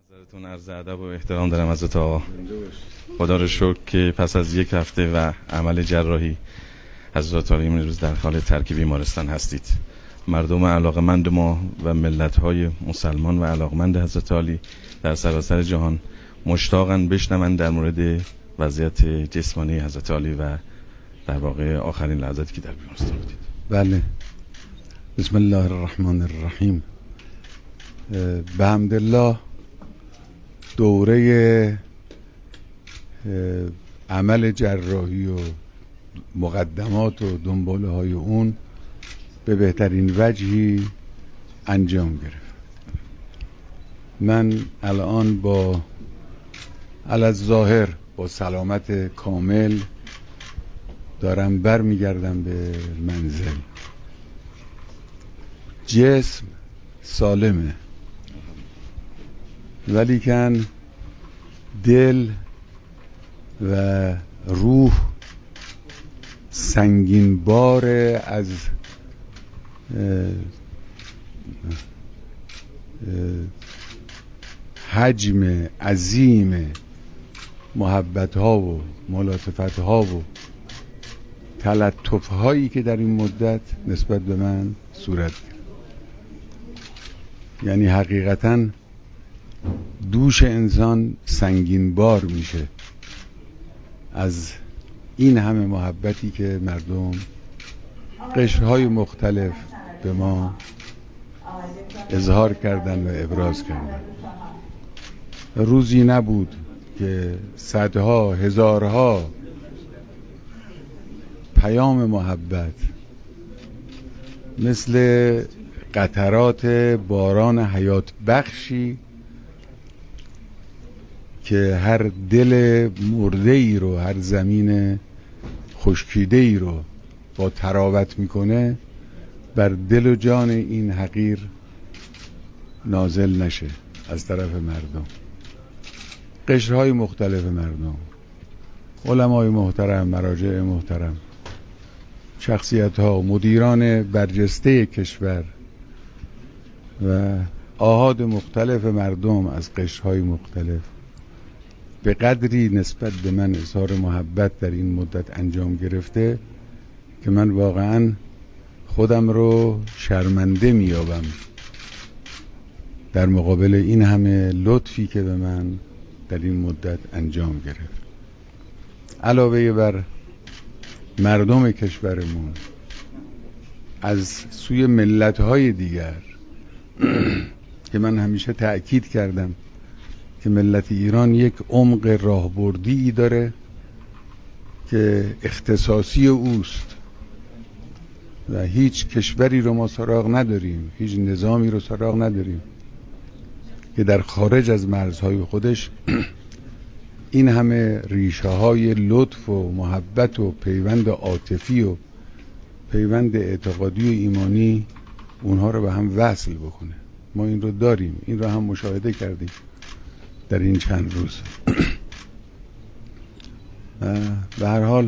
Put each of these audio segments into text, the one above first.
حضرتون عرض ادب و احترام دارم حضرت آقا. خدا رو شکر که پس از یک هفته و عمل جراحی حضرت عالی امروز در حال ترک بیمارستان هستید. مردم علاقمند ما و ملت‌های مسلمان و علاقمند حضرت عالی در سراسر جهان مشتاقن بشنون در مورد وضعیت جسمانی حضرت عالی و در واقع آخرین لحظاتی که در بیمارستان بودید. بله، بسم الله الرحمن الرحیم. به حمدالله دوره عمل جراحی و مقدمات و دنباله های اون به بهترین وجهی انجام گرفت. من الان با الظاهر با سلامت کامل دارم برمیگردم به منزل. جسم سالمه ولیکن دل و روح سنگین بار از حجم عظیم محبت ها و ملاطفت ها و تلطف هایی که در این مدت نسبت به من صورت گرفت. یعنی حقیقتاً دوش انسان سنگین بار میشه از این همه محبتی که مردم قشرهای مختلف به ما اظهار کردن و ابراز کردن. روزی نبود که صدها هزارها پیام محبت مثل قطرات باران حیات بخشی که هر دل مرده ای رو، هر زمین خشکیده ای رو با تراوت میکنه بر دل و جان این حقیر نازل نشه از طرف مردم، قشرهای مختلف مردم، علمای محترم، مراجع محترم، شخصیت ها، مدیران برجسته کشور و آحاد مختلف مردم از قشرهای مختلف به قدری نسبت به من اظهار محبت در این مدت انجام گرفته که من واقعا خودم رو شرمنده میابم در مقابل این همه لطفی که به من در این مدت انجام گرفت. علاوه بر مردم کشورمون از سوی ملت‌های دیگر که من همیشه تأکید کردم که ملت ایران یک عمق راهبردی داره که اختصاصی اوست و هیچ کشوری رو ما سراغ نداریم، هیچ نظامی رو سراغ نداریم که در خارج از مرزهای خودش این همه ریشه های لطف و محبت و پیوند عاطفی و پیوند اعتقادی و ایمانی اونها رو به هم وصل بکنه. ما این رو داریم، این رو هم مشاهده کردیم در این چند روز. به هر حال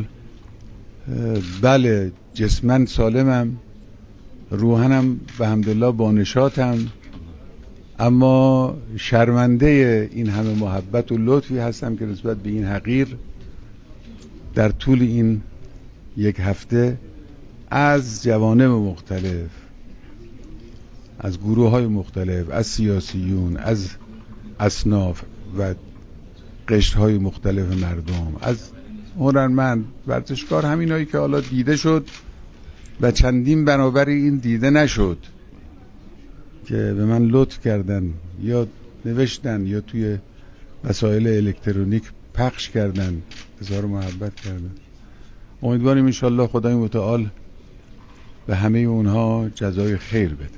بله، جسماً سالمم، روحاًم به حمدالله با نشاطم، اما شرمنده این همه محبت و لطفی هستم که نسبت به این حقیر در طول این یک هفته از جوانب مختلف، از گروه های مختلف، از سیاسیون، از اصناف و قشرهای مختلف مردم، از هنرمند، ورزشکار، همینایی که حالا دیده شد و چندین برابر این دیده نشد که به من لطف کردن یا نوشتن یا توی وسایل الکترونیک پخش کردن، اظهار محبت کردن. امیدواریم انشالله خدای متعال به همه اونها جزای خیر بده.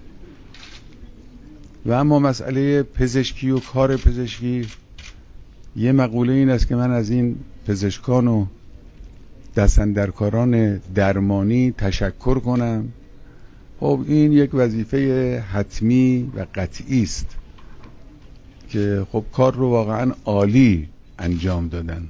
و اما مسئله پزشکی و کار پزشکی، یه مقوله این است که من از این پزشکان و دستاندرکاران درمانی تشکر کنم. خب این یک وظیفه حتمی و قطعی است که خب کار رو واقعا عالی انجام دادن،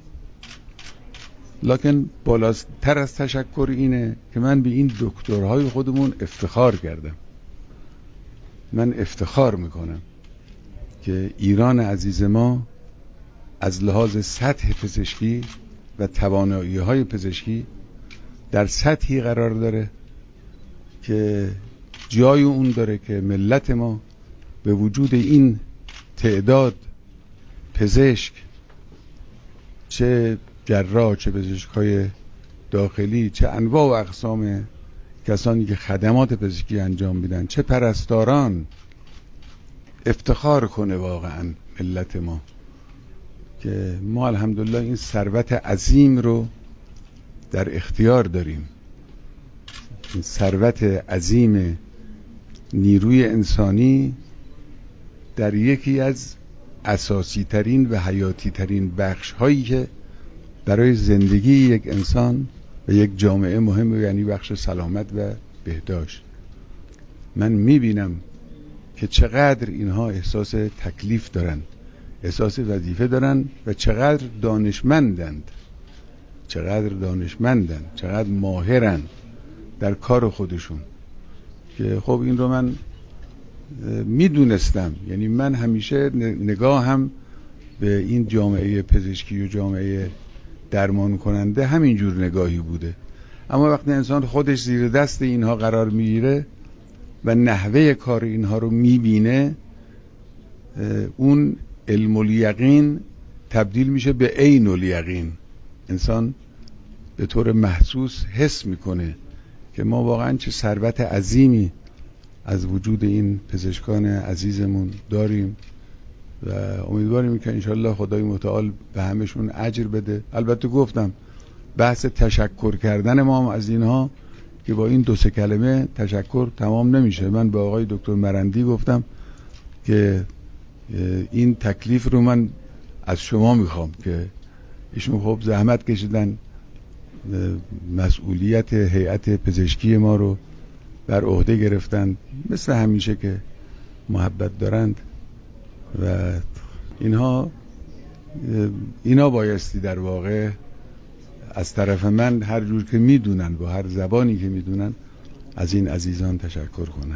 لکن بالاتر از تشکر اینه که من به این دکترهای خودمون افتخار کردم. من افتخار میکنم که ایران عزیز ما از لحاظ سطح پزشکی و توانایی‌های پزشکی در سطحی قرار داره که جای اون داره که ملت ما به وجود این تعداد پزشک، چه جراح، چه پزشک‌های داخلی، چه انواع و اقسام کسانی که خدمات پزشکی انجام میدن، چه پرستاران، افتخار کنه واقعا ملت ما که ما الحمدلله این ثروت عظیم رو در اختیار داریم. این ثروت عظیم نیروی انسانی در یکی از اساسی ترین و حیاتی ترین بخش هایی که برای زندگی یک انسان و یک جامعه مهمه، یعنی بخش سلامت و بهداشت. من میبینم که چقدر اینها احساس تکلیف دارن، احساس وظیفه دارن و چقدر دانشمندند، چقدر ماهرن در کار خودشون. که خب این رو من میدونستم، یعنی من همیشه نگاهم به این جامعه پزشکی و جامعه درمان کننده همینجور نگاهی بوده، اما وقتی انسان خودش زیر دست اینها قرار میگیره و نحوه کار اینها رو میبینه، اون علم الیقین تبدیل میشه به عین الیقین. انسان به طور محسوس حس میکنه که ما واقعا چه ثروت عظیمی از وجود این پزشکان عزیزمون داریم و امیدواریم که انشالله خدای متعال به همشون اجر بده. البته گفتم بحث تشکر کردن ما هم از اینها که با این 2-3 کلمه تشکر تمام نمیشه. من به آقای دکتر مرندی گفتم که این تکلیف رو من از شما میخوام که ایشون خب زحمت کشیدن، مسئولیت هیئت پزشکی ما رو بر عهده گرفتن، مثل همیشه که محبت دارند و اینا بایستی در واقع از طرف من هر جور که میدونن، با هر زبانی که میدونن، از این عزیزان تشکر کنن.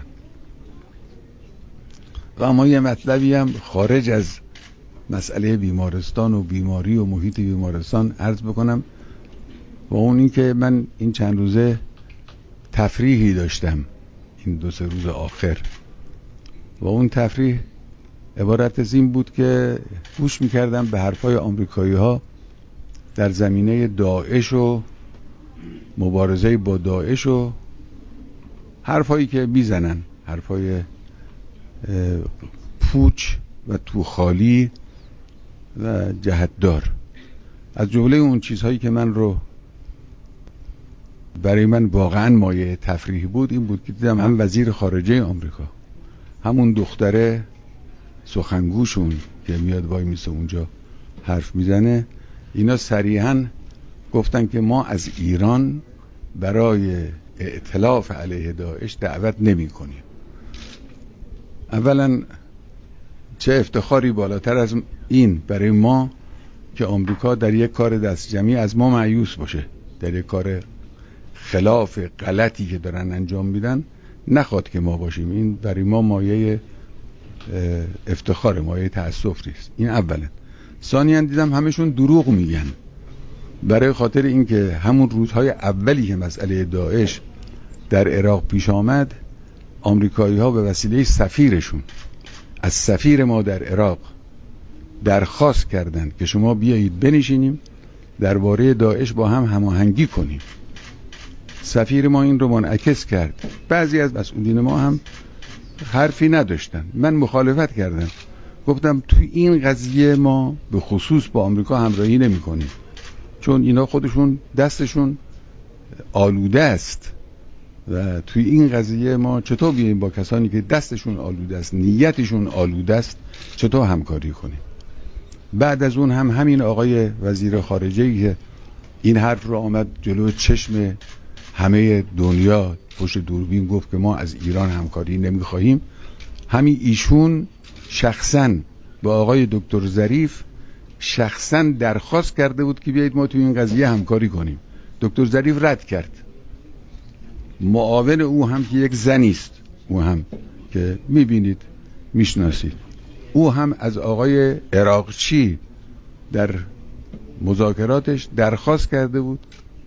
و اما یه مطلبی هم خارج از مسئله بیمارستان و بیماری و محیط بیمارستان عرض بکنم، و اون این که من این چند روزه تفریحی داشتم، این 2-3 روز آخر، و اون تفریح عبارت از این بود که گوش میکردم به حرفای آمریکایی ها در زمینه داعش و مبارزه با داعش و حرفایی که میزنن، حرفای پوچ و توخالی و جهتدار. از جمله اون چیزهایی که برای من واقعا مایه تفریح بود این بود که دیدم هم وزیر خارجه آمریکا، همون دختره سخنگوشون که میاد وای میسه اونجا حرف میزنه، اینا صریحا گفتن که ما از ایران برای ائتلاف علیه داعش دعوت نمی کنیم. اولا چه افتخاری بالاتر از این برای ما که آمریکا در یک کار دست جمعی از ما مایوس باشه، در یک کار خلاف غلطی که دارن انجام میدن نخواد که ما باشیم. این برای ما مایه افتخار، مایه تأسف نیست. این اولا. ثانیاً دیدم همشون دروغ میگن، برای خاطر اینکه همون روزهای اولی که مسئله داعش در عراق پیش آمد، آمریکایی ها به وسیله سفیرشون از سفیر ما در عراق درخواست کردند که شما بیایید بنشینیم درباره داعش با هم هماهنگی کنیم. سفیر ما این رو منعکس کرد. بعضی از مسئولین ما هم حرفی نداشتن، من مخالفت کردم، گفتم توی این قضیه ما به خصوص با آمریکا همراهی نمی کنیم، چون اینا خودشون دستشون آلوده است و توی این قضیه ما چطور بیاییم با کسانی که دستشون آلوده است، نیتشون آلوده است، چطور همکاری کنیم. بعد از اون هم همین آقای وزیر خارجه که این حرف رو آمد جلو چشم همه دنیا پشت دوربین گفت که ما از ایران همکاری نمیخواهیم، همین ایشون شخصا با آقای دکتر ظریف شخصا درخواست کرده بود که بیایید ما توی این قضیه همکاری کنیم. دکتر ظریف رد کرد. معاون او هم که یک زنی است، او هم که میبینید میشناسید، او هم از آقای عراقچی در مذاکراتش درخواست کرده بود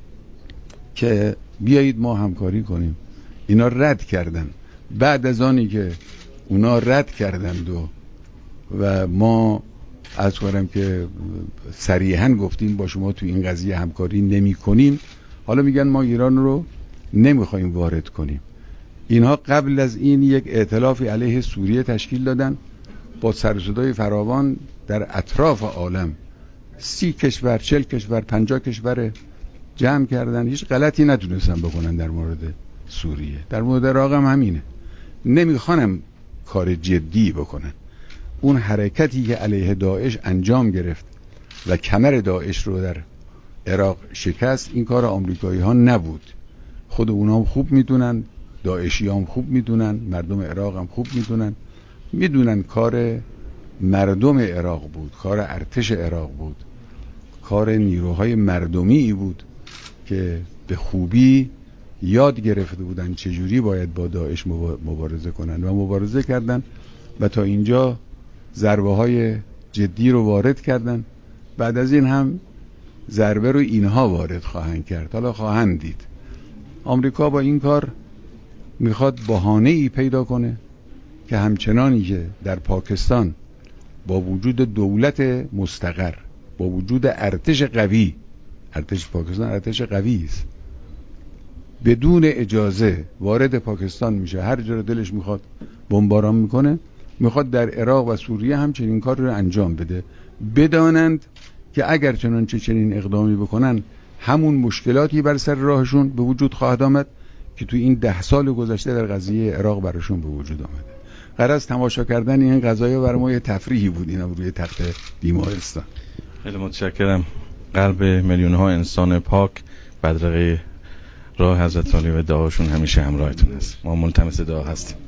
که بیایید ما همکاری کنیم. اینا رد کردن. بعد از آنی که اونا رد کردند و ما از کنم که صریحاً گفتیم با شما تو این قضیه همکاری نمی کنیم، حالا میگن ما ایران رو نمیخوایم وارد کنیم. اینها قبل از این یک ائتلافی علیه سوریه تشکیل دادن با سر و صدای فراوان در اطراف عالم. 30 کشور، 40 کشور، 50 کشور جمع کردن، هیچ غلطی نتونستن بکنن در مورد سوریه. در مورد عراق هم همینه، نمیخوانم کار جدی بکنن. اون حرکتی که علیه داعش انجام گرفت و کمر داعش رو در عراق شکست، این کار آمریکایی ها نبود. خود اونا هم خوب میدونن، داعشی هم خوب میدونن، مردم عراق هم خوب میدونن کار مردم عراق بود، کار ارتش عراق بود، کار نیروهای مردمی بود که به خوبی یاد گرفته بودن چجوری باید با داعش مبارزه کنن و مبارزه کردن و تا اینجا ضربه های جدی رو وارد کردن. بعد از این هم ضربه رو اینها وارد خواهند کرد، حالا خواهند دید. آمریکا با این کار میخواد بهانه‌ای پیدا کنه که همچنانی که در پاکستان با وجود دولت مستقر، با وجود ارتش قوی، ارتش پاکستان ارتش قوی است، بدون اجازه وارد پاکستان میشه، هر جا دلش میخواد بمباران میکنه، میخواد در عراق و سوریه هم چنین کار رو انجام بده. بدانند که اگر چنانچه چنین اقدامی بکنن همون مشکلاتی بر سر راهشون به وجود خواهد آمد که تو این 10 سال گذشته در قضیه عراق براشون به وجود آمده. غرض تماشا کردن این قضایا برای ما یه تفریحی بود، اینم روی تخت بیمارستان. خیلی متشکرم. قلب میلیون ها انسان پاک بدرقه راه حضرت علی و دعاشون همیشه همراهتون است. ما ملتمس دعا هستیم.